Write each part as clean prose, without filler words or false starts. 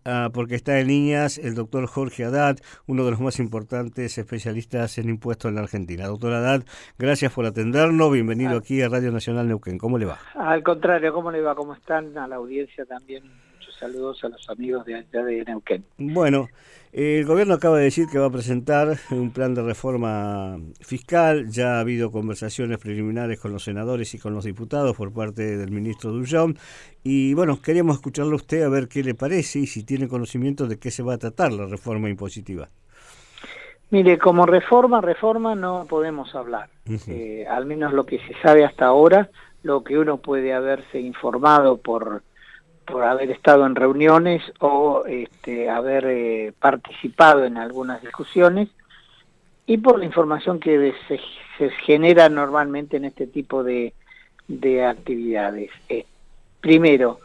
porque está en líneas el doctor Jorge Haddad, uno de los más importantes especialistas en impuestos en la Argentina. Doctor Haddad, gracias por atendernos, bienvenido aquí a Radio Nacional Neuquén. ¿Cómo le va? Al contrario, ¿cómo le va? ¿Cómo están? A la audiencia también, muchos saludos a los amigos de allá de Neuquén. Bueno, el gobierno acaba de decir que va a presentar un plan de reforma fiscal. Ya ha habido conversaciones preliminares con los senadores y con los diputados por parte del ministro Dullón. Y bueno, queríamos escucharle a usted a ver qué le parece y si tiene conocimiento de qué se va a tratar la reforma impositiva. Mire, como reforma no podemos hablar. Al menos lo que se sabe hasta ahora, lo que uno puede haberse informado por haber estado en reuniones o haber participado en algunas discusiones y por la información que se genera normalmente en este tipo de actividades. Primero,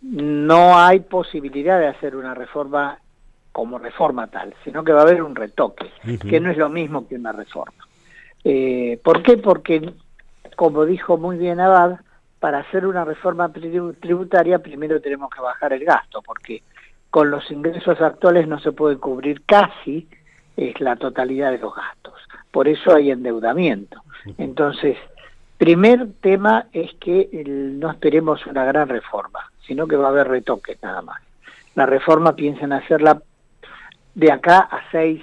no hay posibilidad de hacer una reforma como reforma tal, sino que va a haber un retoque, que no es lo mismo que una reforma. ¿Por qué? Porque, como dijo muy bien Abad, para hacer una reforma tributaria primero tenemos que bajar el gasto, porque con los ingresos actuales no se puede cubrir casi la totalidad de los gastos. Por eso hay endeudamiento. Entonces, primer tema es que no esperemos una gran reforma, sino que va a haber retoques nada más. La reforma piensan hacerla de acá a 6,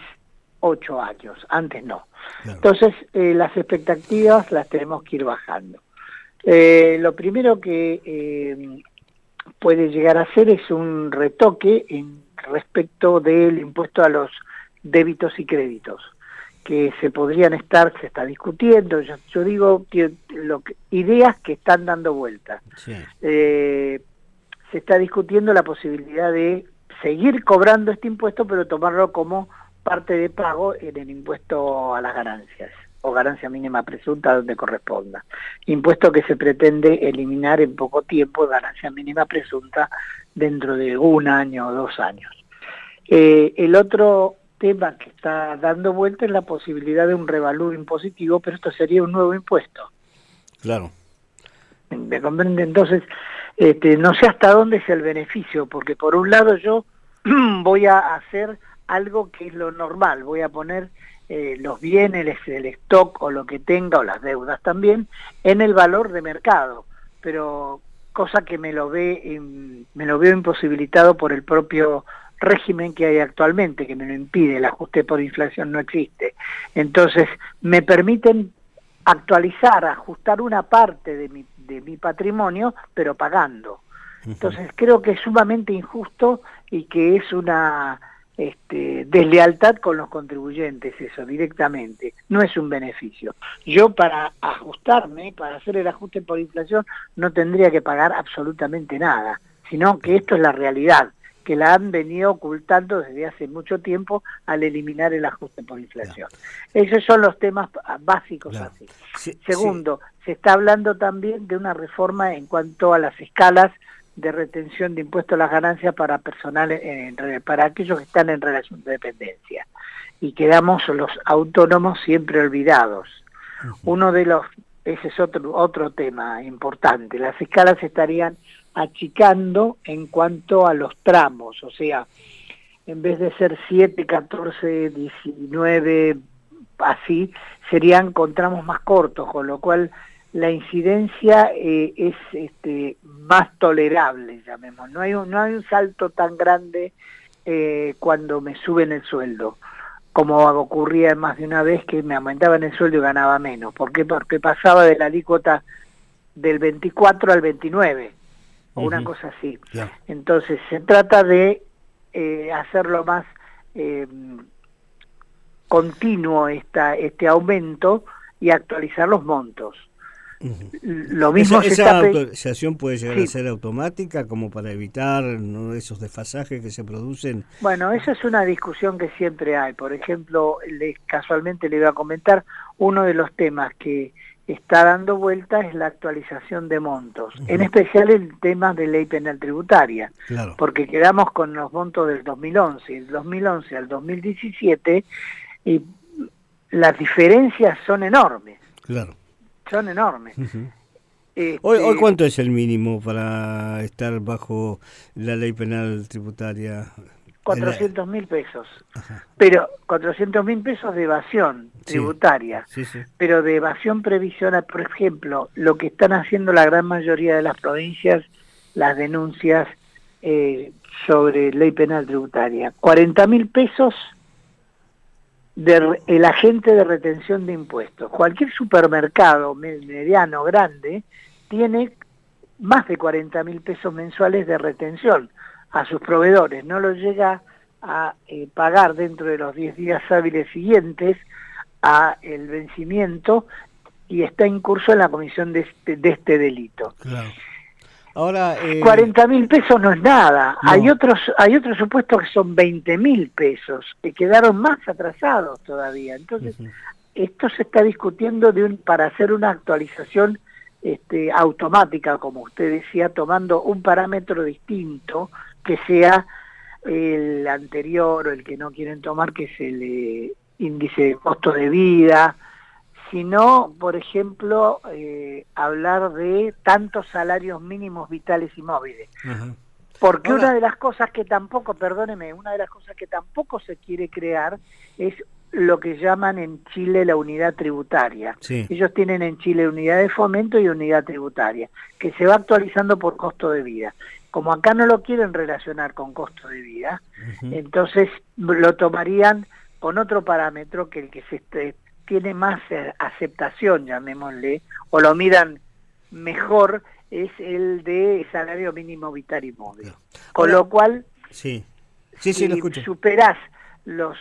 8 años, antes no. Claro. Entonces, las expectativas las tenemos que ir bajando. Lo primero que puede llegar a hacer es un retoque en respecto del impuesto a los débitos y créditos, que se está discutiendo, yo digo que ideas que están dando vuelta. Sí. Se está discutiendo la posibilidad de seguir cobrando este impuesto, pero tomarlo como parte de pago en el impuesto a las ganancias, o ganancia mínima presunta donde corresponda. Impuesto que se pretende eliminar en poco tiempo, ganancia mínima presunta dentro de 1 año o 2 años. El otro tema que está dando vuelta es la posibilidad de un revalúo impositivo, pero esto sería un nuevo impuesto. Claro. ¿Me comprende? Entonces, no sé hasta dónde es el beneficio, porque por un lado yo voy a hacer algo que es lo normal, voy a poner los bienes, el stock o lo que tenga, o las deudas también, en el valor de mercado, pero cosa que me lo veo imposibilitado por el propio régimen que hay actualmente, que me lo impide, el ajuste por inflación no existe. Entonces, me permiten ajustar una parte de mi patrimonio, pero pagando. Entonces, creo que es sumamente injusto y que es una deslealtad con los contribuyentes, eso directamente, no es un beneficio. Yo para ajustarme, para hacer el ajuste por inflación, no tendría que pagar absolutamente nada, sino que esto es la realidad, que la han venido ocultando desde hace mucho tiempo al eliminar el ajuste por inflación. Esos son los temas básicos así. Sí, segundo, se está hablando también de una reforma en cuanto a las escalas de retención de impuestos a las ganancias para personal, para aquellos que están en relación de dependencia. Y quedamos los autónomos siempre olvidados. Ese es otro tema importante. Las escalas se estarían achicando en cuanto a los tramos, o sea, en vez de ser 7, 14, 19, así, serían con tramos más cortos, con lo cual la incidencia es más tolerable, llamemos. No hay un salto tan grande cuando me suben el sueldo, como ocurría más de una vez que me aumentaban el sueldo y ganaba menos. ¿Por qué? Porque pasaba de la alícuota del 24 al 29, o una cosa así. Yeah. Entonces, se trata de hacerlo más continuo este aumento y actualizar los montos. Lo mismo esa actualización puede llegar a ser automática, como para evitar esos desfasajes que se producen. Bueno, esa es una discusión que siempre hay. Por ejemplo, casualmente le iba a comentar, uno de los temas que está dando vuelta es la actualización de montos, en especial el tema de ley penal tributaria, claro, porque quedamos con los montos del 2011, del 2011 al 2017, y las diferencias son enormes. Claro. Son enormes. Hoy ¿cuánto es el mínimo para estar bajo la ley penal tributaria? 400.000 pesos. Ajá. Pero 400.000 pesos de evasión tributaria, sí, sí. Pero de evasión previsional, por ejemplo, lo que están haciendo la gran mayoría de las provincias, las denuncias sobre ley penal tributaria. 40.000 pesos el agente de retención de impuestos. Cualquier supermercado mediano, grande, tiene más de 40.000 pesos mensuales de retención a sus proveedores. No lo llega a pagar dentro de los 10 días hábiles siguientes a el vencimiento y está incurso en la comisión de este delito. Claro. Ahora, 40.000 pesos no es nada. No. Hay otros supuestos que son 20.000 pesos, que quedaron más atrasados todavía. Entonces, esto se está discutiendo para hacer una actualización automática, como usted decía, tomando un parámetro distinto, que sea el anterior o el que no quieren tomar, que es el índice de costo de vida, sino, por ejemplo, hablar de tantos salarios mínimos vitales y móviles. Uh-huh. Porque una de las cosas que tampoco, una de las cosas que tampoco se quiere crear es lo que llaman en Chile la unidad tributaria. Sí. Ellos tienen en Chile unidad de fomento y unidad tributaria, que se va actualizando por costo de vida. Como acá no lo quieren relacionar con costo de vida, uh-huh, entonces lo tomarían con otro parámetro que el que tiene más aceptación, llamémosle, o lo miran mejor, es el de salario mínimo vital y móvil. No. Con lo cual, si lo escucho, superás los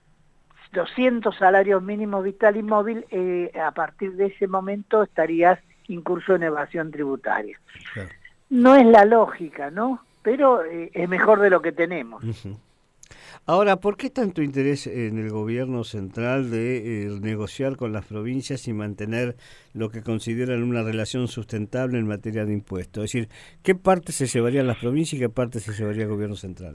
200 salarios mínimos vital y móvil, a partir de ese momento estarías incurso en evasión tributaria. Claro. No es la lógica, ¿no? Pero es mejor de lo que tenemos. Uh-huh. Ahora, ¿por qué tanto interés en el gobierno central de negociar con las provincias y mantener lo que consideran una relación sustentable en materia de impuestos? Es decir, ¿qué parte se llevarían las provincias y qué parte se llevaría el gobierno central?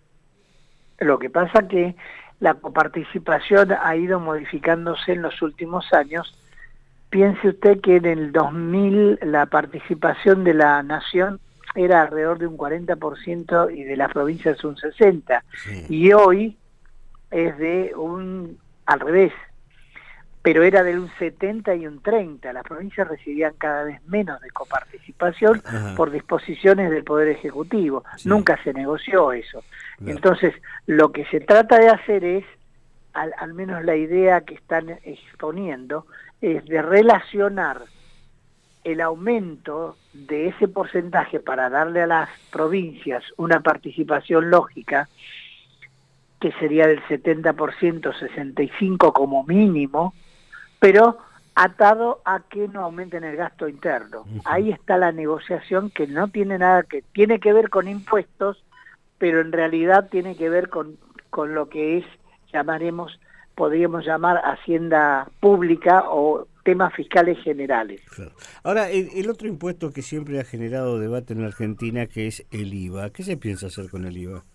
Lo que pasa que la coparticipación ha ido modificándose en los últimos años. Piense usted que en el 2000 la participación de la nación era alrededor de un 40% y de las provincias un 60%. Sí. Y hoy es al revés, pero era de un 70 y un 30. Las provincias recibían cada vez menos de coparticipación. Ajá, por disposiciones del Poder Ejecutivo. Sí. Nunca se negoció eso. No. Entonces, lo que se trata de hacer es, al menos la idea que están exponiendo, es de relacionar el aumento de ese porcentaje para darle a las provincias una participación lógica, que sería del 70%, 65% como mínimo, pero atado a que no aumenten el gasto interno. Uh-huh. Ahí está la negociación, que no tiene nada tiene que ver con impuestos, pero en realidad tiene que ver con lo que es, podríamos llamar hacienda pública o temas fiscales generales. Claro. Ahora, el otro impuesto que siempre ha generado debate en la Argentina, que es el IVA. ¿Qué se piensa hacer con el IVA?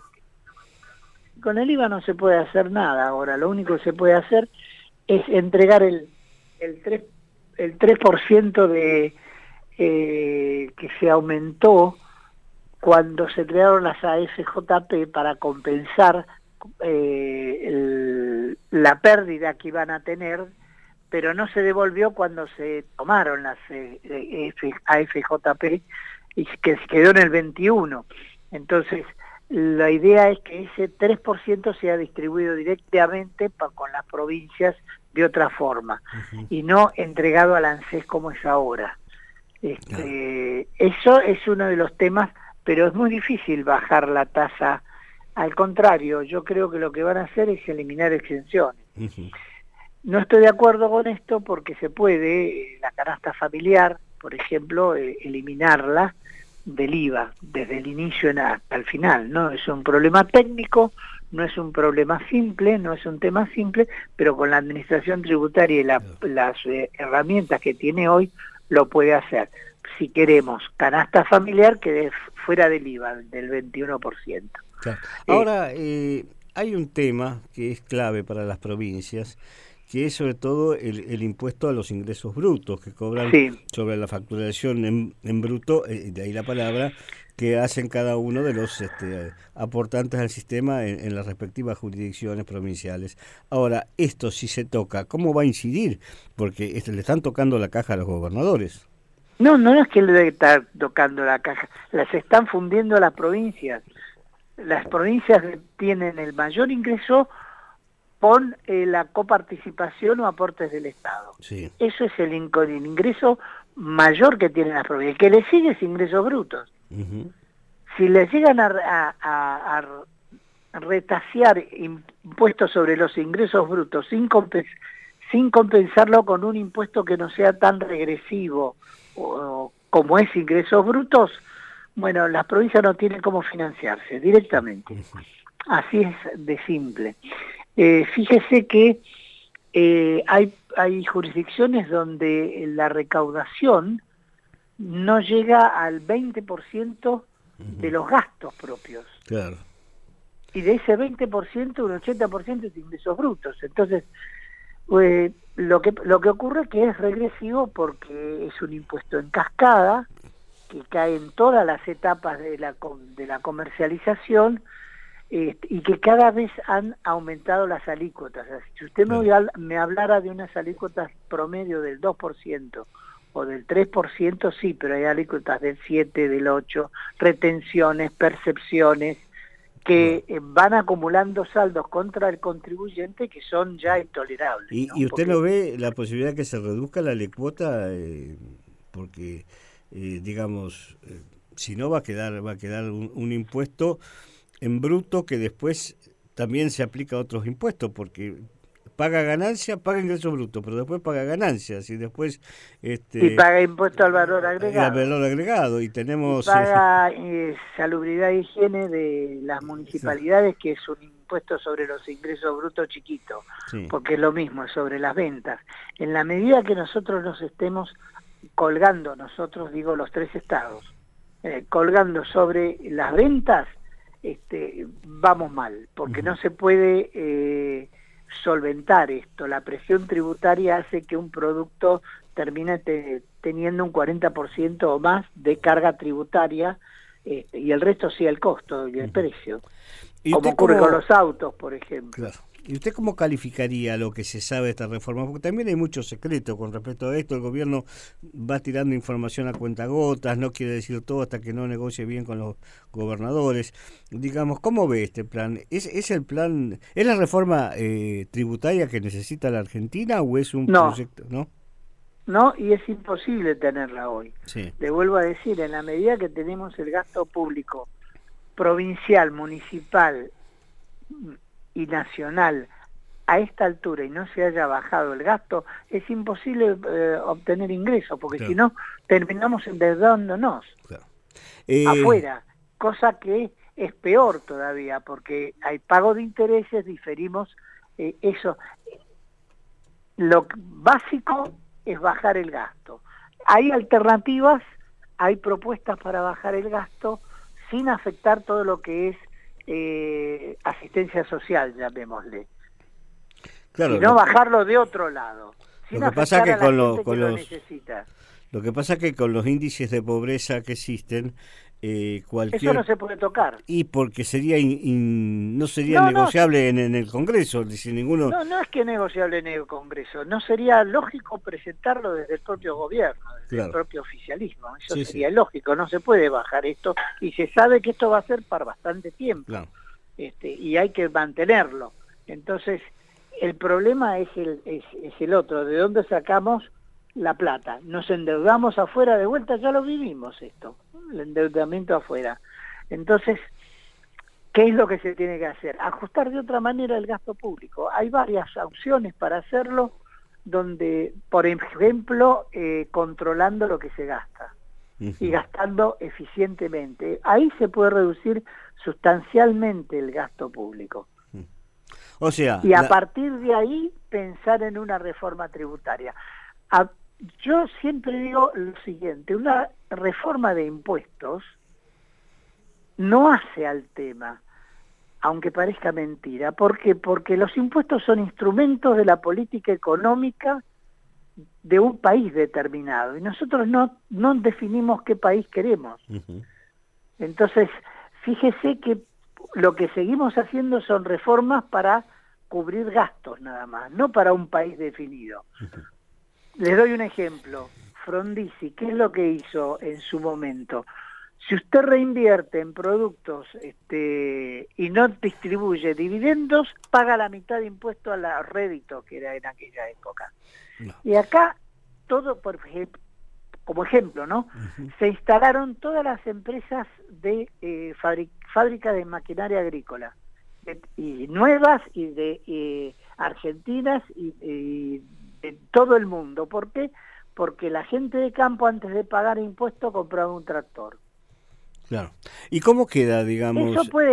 Con el IVA no se puede hacer nada ahora. Lo único que se puede hacer es entregar el 3% de que se aumentó cuando se crearon las AFJP para compensar la pérdida que iban a tener, pero no se devolvió cuando se tomaron las AFJP y que se quedó en el 21. Entonces, la idea es que ese 3% sea distribuido directamente con las provincias de otra forma, uh-huh, y no entregado al ANSES como es ahora. Eso es uno de los temas, pero es muy difícil bajar la tasa. Al contrario, yo creo que lo que van a hacer es eliminar exenciones. Uh-huh. No estoy de acuerdo con esto porque se puede, la canasta familiar, por ejemplo, eliminarla del IVA desde el inicio hasta el final. No es un problema técnico, no es un problema simple, no es un tema simple, pero con la administración tributaria y las herramientas que tiene hoy lo puede hacer. Si queremos canasta familiar, que fuera del IVA, del 21%. Claro. Ahora, hay un tema que es clave para las provincias, que es sobre todo el impuesto a los ingresos brutos que cobran sobre la facturación en bruto, de ahí la palabra, que hacen cada uno de los aportantes al sistema en las respectivas jurisdicciones provinciales. Ahora, esto si se toca, ¿cómo va a incidir? Porque le están tocando la caja a los gobernadores. No es que le está tocando la caja, las están fundiendo las provincias. Las provincias tienen el mayor ingreso con la coparticipación o aportes del Estado. Sí. Eso es el ingreso mayor que tienen las provincias. Que le sigue es ingresos brutos. Uh-huh. Si les llegan a retasear impuestos sobre los ingresos brutos sin compensarlo con un impuesto que no sea tan regresivo como es ingresos brutos, bueno, las provincias no tienen cómo financiarse directamente. Uh-huh. Así es de simple. Fíjese que hay jurisdicciones donde la recaudación no llega al 20% de los gastos propios. Claro. Y de ese 20%, un 80% es ingresos brutos. Entonces, lo que ocurre es que es regresivo porque es un impuesto en cascada que cae en todas las etapas de la comercialización, y que cada vez han aumentado las alícuotas. Si usted me hablara de unas alícuotas promedio del 2% o del 3%, sí, pero hay alícuotas del 7%, del 8%, retenciones, percepciones, que van acumulando saldos contra el contribuyente que son ya intolerables. ¿Y usted no ve la posibilidad que se reduzca la alícuota? Porque, digamos, si no va a quedar un impuesto en bruto que después también se aplica a otros impuestos, porque paga ganancia, paga ingreso bruto, pero después paga ganancias y después y paga impuesto al valor agregado. Al valor agregado y tenemos y paga salubridad e higiene de las municipalidades, que es un impuesto sobre los ingresos brutos chiquito, porque es lo mismo, es sobre las ventas. En la medida que nosotros nos estemos colgando, nosotros digo los 3 estados, colgando sobre las ventas, vamos mal, porque no se puede solventar esto. La presión tributaria hace que un producto termine teniendo un 40% o más de carga tributaria, y el resto sí el costo y el precio, como ocurre con los autos, por ejemplo. Claro. ¿Y usted cómo calificaría lo que se sabe de esta reforma? Porque también hay mucho secreto con respecto a esto. El gobierno va tirando información a cuentagotas, no quiere decir todo hasta que no negocie bien con los gobernadores. Digamos, ¿cómo ve este plan? ¿Es el plan, es la reforma tributaria que necesita la Argentina o es un proyecto? No, y es imposible tenerla hoy. Sí. Le vuelvo a decir, en la medida que tenemos el gasto público provincial, municipal y nacional a esta altura y no se haya bajado el gasto, es imposible obtener ingresos, porque si no terminamos endeudándonos afuera, cosa que es peor todavía, porque hay pago de intereses, diferimos eso. Lo básico es bajar el gasto. Hay alternativas, hay propuestas para bajar el gasto sin afectar todo lo que es asistencia social, llamémosle. Claro, y no bajarlo de otro lado. Sin lo que pasa que lo que pasa que con los índices de pobreza que existen, eso no se puede tocar. Y porque sería no sería negociable en el Congreso, si ninguno. No es que negociable en el Congreso, no sería lógico presentarlo desde el propio gobierno, desde el propio oficialismo. Eso sería lógico, no se puede bajar esto, y se sabe que esto va a ser para bastante tiempo. Claro. Y hay que mantenerlo. Entonces, el problema es el otro, ¿de dónde sacamos la plata? Nos endeudamos afuera, de vuelta ya lo vivimos esto, el endeudamiento afuera. Entonces, ¿qué es lo que se tiene que hacer? Ajustar de otra manera el gasto público. Hay varias opciones para hacerlo, donde, por ejemplo, controlando lo que se gasta y gastando eficientemente. Ahí se puede reducir sustancialmente el gasto público. O sea, y a partir de ahí pensar en una reforma tributaria. Yo siempre digo lo siguiente, una reforma de impuestos no hace al tema. aunque parezca mentira. ¿Por qué? Porque los impuestos son instrumentos de la política económica de un país determinado, y nosotros no definimos qué país queremos. Ujú. Entonces, fíjese que lo que seguimos haciendo son reformas para cubrir gastos nada más, no para un país definido. Les doy un ejemplo. Frondizi, ¿qué es lo que hizo en su momento? Si usted reinvierte en productos y no distribuye dividendos, paga la mitad de impuesto a la rédito, que era en aquella época. No. Y acá, todo, por ejemplo, como ejemplo, ¿no? Ujú. Se instalaron todas las empresas de fábrica de maquinaria agrícola, y nuevas y de argentinas y de todo el mundo. ¿Por qué? Porque la gente de campo, antes de pagar impuestos, compraba un tractor. Claro. ¿Y cómo queda, Eso digamos?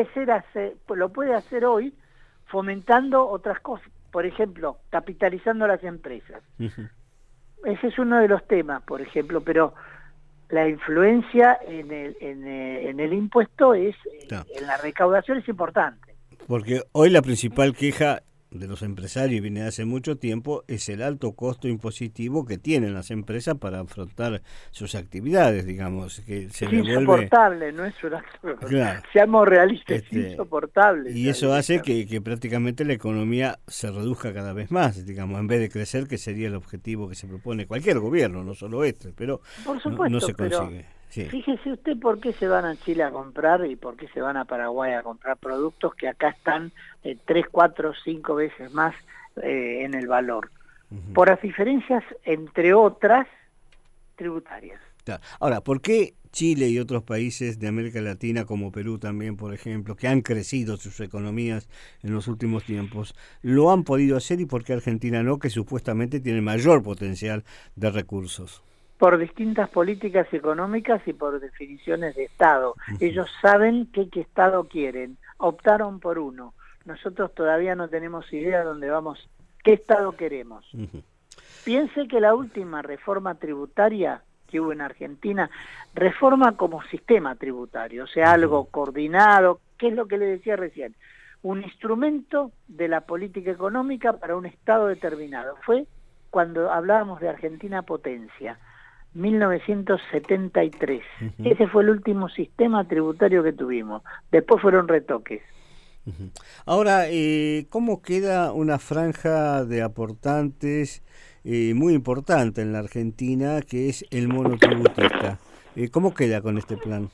lo puede hacer hoy fomentando otras cosas, por ejemplo, capitalizando las empresas. Ujú. Ese es uno de los temas, por ejemplo, pero la influencia en el impuesto Claro. en la recaudación es importante. Porque hoy la principal queja de los empresarios, viene de hace mucho tiempo, es el alto costo impositivo que tienen las empresas para afrontar sus actividades, digamos, que se Es le vuelve... insoportable, no es una... Claro. Seamos realistas, es insoportable. Y eso hace que prácticamente la economía se reduzca cada vez más, digamos, en vez de crecer, que sería el objetivo que se propone cualquier gobierno, no solo este, pero Por supuesto, no se pero consigue. Sí. fíjese usted por qué se van a Chile a comprar y por qué se van a Paraguay a comprar productos que acá están 3, 4, 5 veces más en el valor. Ujú. Por las diferencias, entre otras, tributarias. Claro. Ahora, ¿por qué Chile y otros países de América Latina, como Perú también, por ejemplo, que han crecido sus economías en los últimos tiempos, lo han podido hacer, y por qué Argentina no, que supuestamente tiene mayor potencial de recursos? Por distintas políticas económicas y por definiciones de Estado. Ellos saben qué Estado quieren, optaron por uno. Nosotros todavía no tenemos idea de dónde vamos, qué Estado queremos. Ujú. Piense que la última reforma tributaria que hubo en Argentina, reforma como sistema tributario, o sea, algo coordinado, que es lo que le decía recién, un instrumento de la política económica para un Estado determinado. Fue cuando hablábamos de Argentina potencia, 1973. Ujú. Ese fue el último sistema tributario que tuvimos. Después fueron retoques. Ujú. Ahora, ¿cómo queda una franja de aportantes muy importante en la Argentina, que es el monotributista? ¿Cómo queda con este plan?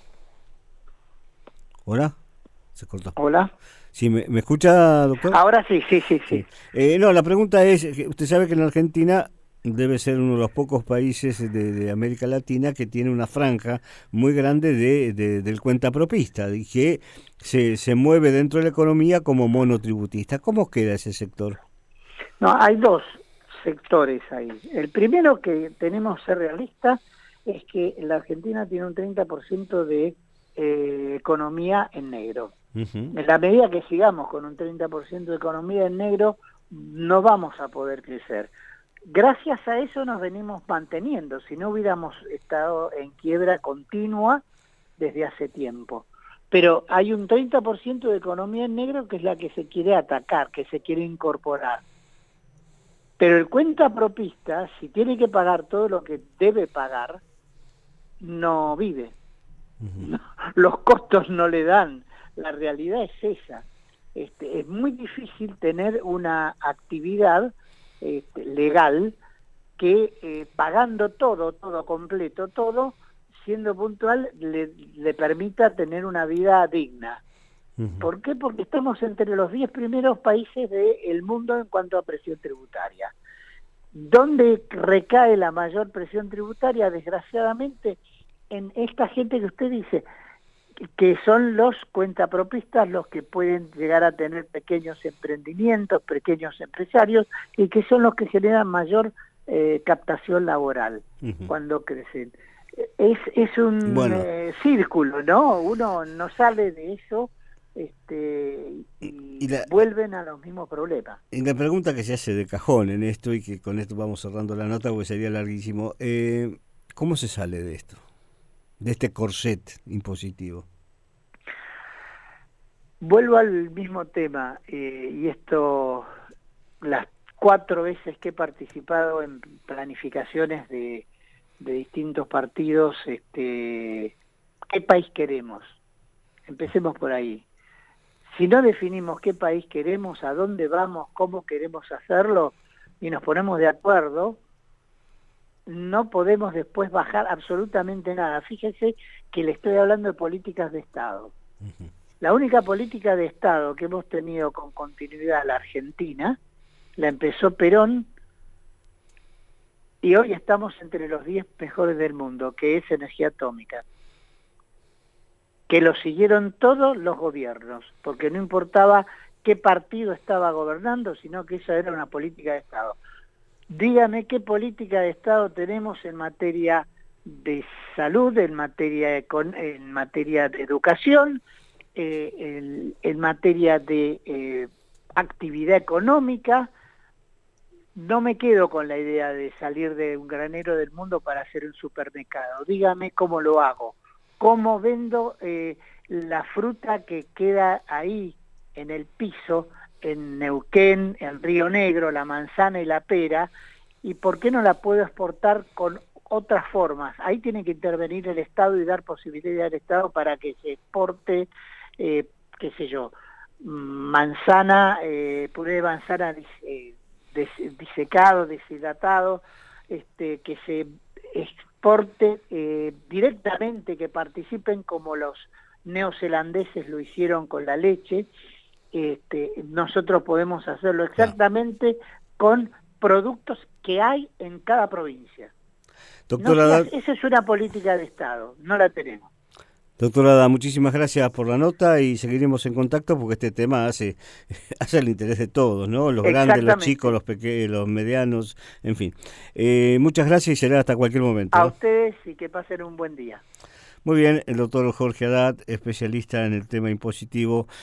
¿Hola? Se cortó. ¿Hola? ¿Sí, me escucha, doctor? Ahora sí. Sí. No, la pregunta es, que usted sabe que en Argentina debe ser uno de los pocos países de América Latina que tiene una franja muy grande del cuentapropista, y que se mueve dentro de la economía como monotributista. ¿Cómo queda ese sector? No, hay dos sectores ahí. El primero, que tenemos que ser realistas, es que la Argentina tiene un 30% de economía en negro. Ujú. En la medida que sigamos con un 30% de economía en negro, no vamos a poder crecer. Gracias a eso nos venimos manteniendo, si no hubiéramos estado en quiebra continua desde hace tiempo. Pero hay un 30% de economía en negro que es la que se quiere atacar, que se quiere incorporar. Pero el cuentapropista, si tiene que pagar todo lo que debe pagar, no vive. Ujú. Los costos no le dan. La realidad es esa. Es muy difícil tener una actividad legal que pagando todo completo, todo, siendo puntual, le permita tener una vida digna. Ujú. ¿Por qué? Porque estamos entre los 10 primeros países del mundo en cuanto a presión tributaria. ¿Dónde recae la mayor presión tributaria? Desgraciadamente, en esta gente que usted dice, que son los cuentapropistas, los que pueden llegar a tener pequeños emprendimientos, pequeños empresarios, y que son los que generan mayor captación laboral Ujú. cuando crecen. Es un Bueno. círculo, ¿no? Uno no sale de eso Y la, vuelven a los mismos problemas. y la pregunta que se hace de cajón en esto, y que con esto vamos cerrando la nota porque sería larguísimo, ¿cómo se sale de esto? De este corset impositivo. Vuelvo al mismo tema, y esto, las 4 veces que he participado en planificaciones de distintos partidos, ¿qué país queremos? Empecemos por ahí. Si no definimos qué país queremos, a dónde vamos, cómo queremos hacerlo, y nos ponemos de acuerdo, no podemos después bajar absolutamente nada. Fíjese que le estoy hablando de políticas de Estado. La única política de Estado que hemos tenido con continuidad la Argentina, la empezó Perón, y hoy estamos entre los 10 mejores del mundo, que es energía atómica. Que lo siguieron todos los gobiernos, porque no importaba qué partido estaba gobernando, sino que esa era una política de Estado. Dígame qué política de Estado tenemos en materia de salud, en materia de educación, en materia de actividad económica. No me quedo con la idea de salir de un granero del mundo para hacer un supermercado. Dígame cómo lo hago. ¿Cómo vendo la fruta que queda ahí en el piso, en Neuquén, en Río Negro, la manzana y la pera? ¿Y por qué no la puedo exportar con otras formas? Ahí tiene que intervenir el Estado y dar posibilidad al Estado para que se exporte, qué sé yo, manzana, puré de manzana disecado, deshidratado, que se exporte directamente, que participen como los neozelandeses lo hicieron con la leche. Nosotros podemos hacerlo exactamente con productos que hay en cada provincia. Doctora, esa es una política de Estado, no la tenemos. Doctora Ada, muchísimas gracias por la nota y seguiremos en contacto porque este tema hace el interés de todos, ¿no? Los grandes, los chicos, los pequeños, los medianos, en fin. Muchas gracias y será hasta cualquier momento. A ustedes y que pasen un buen día. Muy bien, el doctor Jorge Haddad, especialista en el tema impositivo.